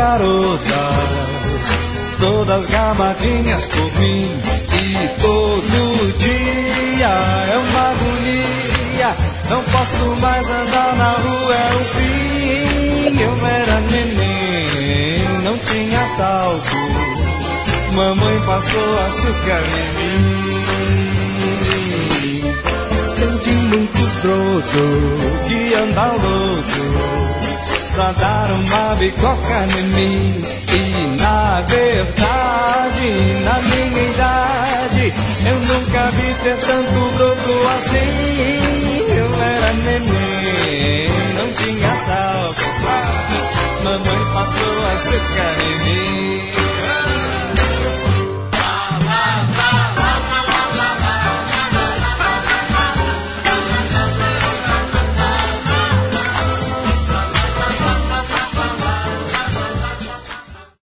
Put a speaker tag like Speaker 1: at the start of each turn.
Speaker 1: garotas, todas gamadinhas por mim. E todo dia é uma agonia, não posso mais andar na rua, é o fim. Eu era neném, não tinha talco, mamãe passou açúcar em mim. Senti muito broto, que anda louco, pra dar uma bicoca em mim. E na verdade, na minha idade, eu nunca vi ter tanto broto assim. Eu era neném, não tinha talco, mamãe passou açúcar em mim.